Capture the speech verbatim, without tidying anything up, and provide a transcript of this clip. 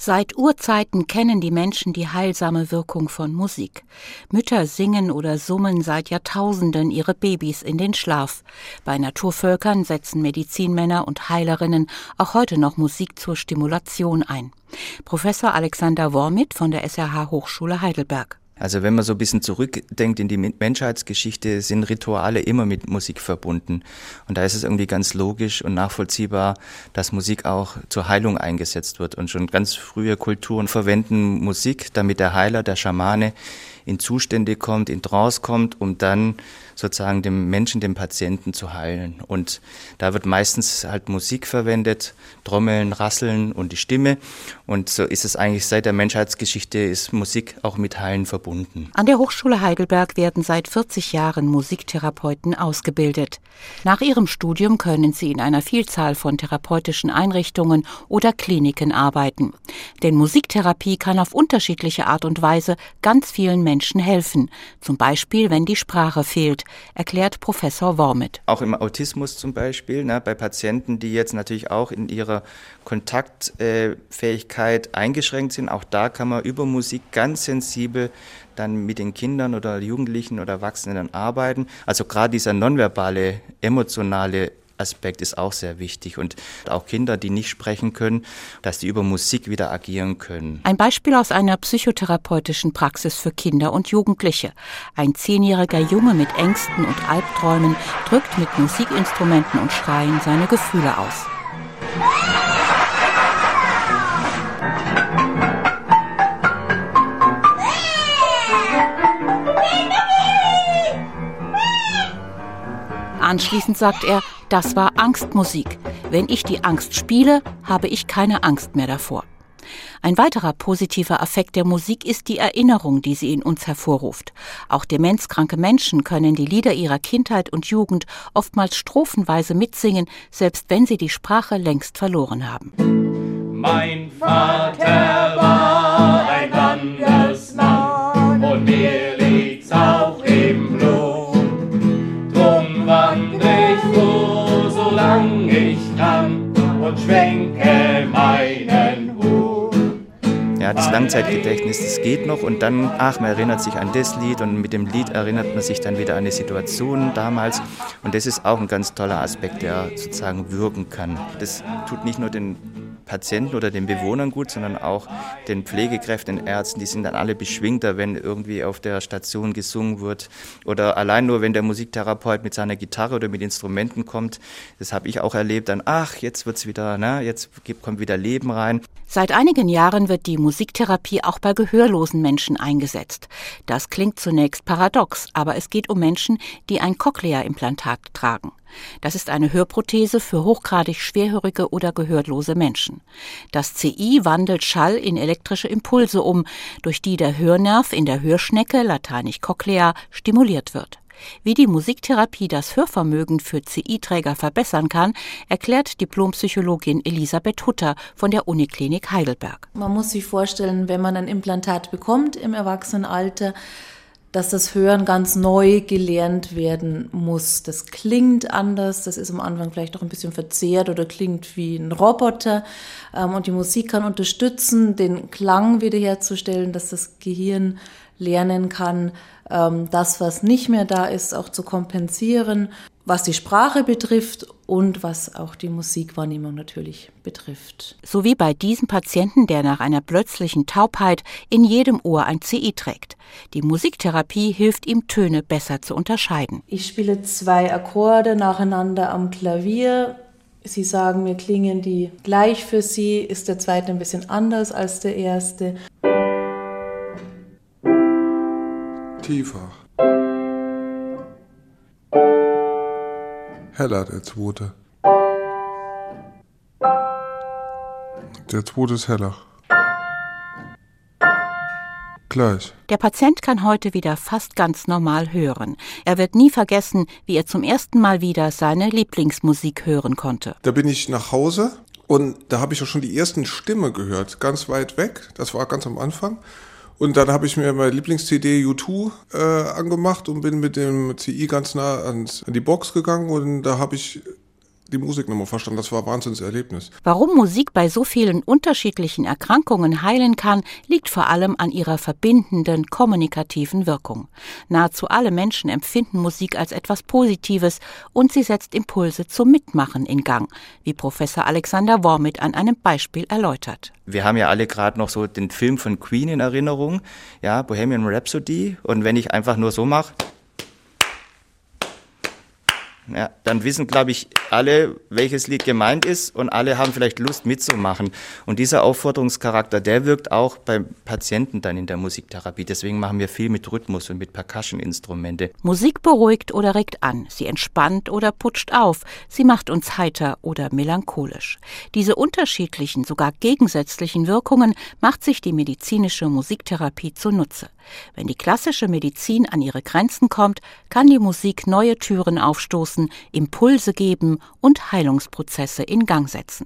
Seit Urzeiten kennen die Menschen die heilsame Wirkung von Musik. Mütter singen oder summen seit Jahrtausenden ihre Babys in den Schlaf. Bei Naturvölkern setzen Medizinmänner und Heilerinnen auch heute noch Musik zur Stimulation ein. Professor Alexander Wormit von der S R H Hochschule Heidelberg. Also wenn man so ein bisschen zurückdenkt in die Menschheitsgeschichte, sind Rituale immer mit Musik verbunden. Und da ist es irgendwie ganz logisch und nachvollziehbar, dass Musik auch zur Heilung eingesetzt wird. Und schon ganz frühe Kulturen verwenden Musik, damit der Heiler, der Schamane, in Zustände kommt, in Trance kommt, um dann sozusagen dem Menschen, dem Patienten zu heilen. Und da wird meistens halt Musik verwendet, Trommeln, Rasseln und die Stimme. Und so ist es eigentlich seit der Menschheitsgeschichte, ist Musik auch mit Heilen verbunden. An der Hochschule Heidelberg werden seit vierzig Jahren Musiktherapeuten ausgebildet. Nach ihrem Studium können sie in einer Vielzahl von therapeutischen Einrichtungen oder Kliniken arbeiten. Denn Musiktherapie kann auf unterschiedliche Art und Weise ganz vielen Menschen helfen. Zum Beispiel, wenn die Sprache fehlt, erklärt Professor Wormit. Auch im Autismus zum Beispiel, ne, bei Patienten, die jetzt natürlich auch in ihrer Kontaktfähigkeit äh, eingeschränkt sind, auch da kann man über Musik ganz sensibel dann mit den Kindern oder Jugendlichen oder Erwachsenen arbeiten. Also gerade dieser nonverbale, emotionale Aspekt ist auch sehr wichtig und auch Kinder, die nicht sprechen können, dass die über Musik wieder agieren können. Ein Beispiel aus einer psychotherapeutischen Praxis für Kinder und Jugendliche. Ein zehnjähriger Junge mit Ängsten und Albträumen drückt mit Musikinstrumenten und Schreien seine Gefühle aus. Anschließend sagt er, das war Angstmusik. Wenn ich die Angst spiele, habe ich keine Angst mehr davor. Ein weiterer positiver Effekt der Musik ist die Erinnerung, die sie in uns hervorruft. Auch demenzkranke Menschen können die Lieder ihrer Kindheit und Jugend oftmals strophenweise mitsingen, selbst wenn sie die Sprache längst verloren haben. Mein Vater war ein Landesmann und mir liegt's auch im Blut. Drum wandre ich so, solang ich kann und schwenke meinen Hut. Ja, das Langzeitgedächtnis, das geht noch und dann, ach, man erinnert sich an das Lied und mit dem Lied erinnert man sich dann wieder an eine Situation damals und das ist auch ein ganz toller Aspekt, der sozusagen wirken kann. Das tut nicht nur den Patienten oder den Bewohnern gut, sondern auch den Pflegekräften, den Ärzten, die sind dann alle beschwingter, wenn irgendwie auf der Station gesungen wird oder allein nur, wenn der Musiktherapeut mit seiner Gitarre oder mit Instrumenten kommt, das habe ich auch erlebt, dann ach, jetzt wird's wieder, na, jetzt kommt wieder Leben rein. Seit einigen Jahren wird die Musiktherapie auch bei gehörlosen Menschen eingesetzt. Das klingt zunächst paradox, aber es geht um Menschen, die ein Cochlea-Implantat tragen. Das ist eine Hörprothese für hochgradig schwerhörige oder gehörlose Menschen. Das C I wandelt Schall in elektrische Impulse um, durch die der Hörnerv in der Hörschnecke, lateinisch Cochlea, stimuliert wird. Wie die Musiktherapie das Hörvermögen für C I-Träger verbessern kann, erklärt Diplompsychologin Elisabeth Hutter von der Uniklinik Heidelberg. Man muss sich vorstellen, wenn man ein Implantat bekommt im Erwachsenenalter, dass das Hören ganz neu gelernt werden muss. Das klingt anders, das ist am Anfang vielleicht auch ein bisschen verzerrt oder klingt wie ein Roboter. Und die Musik kann unterstützen, den Klang wiederherzustellen, dass das Gehirn lernen kann, das, was nicht mehr da ist, auch zu kompensieren, was die Sprache betrifft und was auch die Musikwahrnehmung natürlich betrifft. So wie bei diesem Patienten, der nach einer plötzlichen Taubheit in jedem Ohr ein C I trägt. Die Musiktherapie hilft ihm, Töne besser zu unterscheiden. Ich spiele zwei Akkorde nacheinander am Klavier. Sie sagen, mir klingen die gleich für Sie. Ist der zweite ein bisschen anders als der erste? Tiefer. Heller, der zweite. Der zweite ist heller. Gleich. Der Patient kann heute wieder fast ganz normal hören. Er wird nie vergessen, wie er zum ersten Mal wieder seine Lieblingsmusik hören konnte. Da bin ich nach Hause und da habe ich auch schon die ersten Stimmen gehört, ganz weit weg. Das war ganz am Anfang. Und dann habe ich mir meine Lieblings-C D U zwei äh, angemacht und bin mit dem C I ganz nah ans, an die Box gegangen und da habe ich die Musik nochmal verstanden. Das war ein Wahnsinnserlebnis. Warum Musik bei so vielen unterschiedlichen Erkrankungen heilen kann, liegt vor allem an ihrer verbindenden, kommunikativen Wirkung. Nahezu alle Menschen empfinden Musik als etwas Positives und sie setzt Impulse zum Mitmachen in Gang, wie Professor Alexander Wormit an einem Beispiel erläutert. Wir haben ja alle gerade noch so den Film von Queen in Erinnerung, ja, Bohemian Rhapsody. Und wenn ich einfach nur so mache, ja, dann wissen, glaube ich, alle, welches Lied gemeint ist und alle haben vielleicht Lust mitzumachen. Und dieser Aufforderungscharakter, der wirkt auch beim Patienten dann in der Musiktherapie. Deswegen machen wir viel mit Rhythmus und mit Percussion-Instrumente. Musik beruhigt oder regt an, sie entspannt oder putscht auf, sie macht uns heiter oder melancholisch. Diese unterschiedlichen, sogar gegensätzlichen Wirkungen macht sich die medizinische Musiktherapie zunutze. Wenn die klassische Medizin an ihre Grenzen kommt, kann die Musik neue Türen aufstoßen, Impulse geben und Heilungsprozesse in Gang setzen.